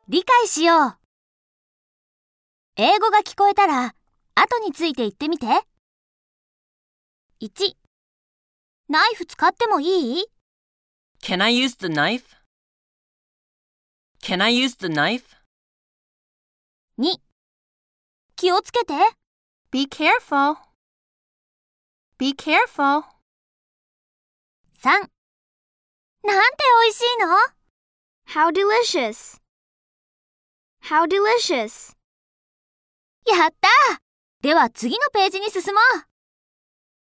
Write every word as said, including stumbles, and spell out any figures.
理解しよう。英語が聞こえたら、後について言ってみて。いち、ナイフ使ってもいい？ Can I use the knife? Can I use the knife? に、気をつけて。 Be careful. Be careful. さん、なんて美味しいの？ How delicious. How delicious. やったー！では次のページに進もう。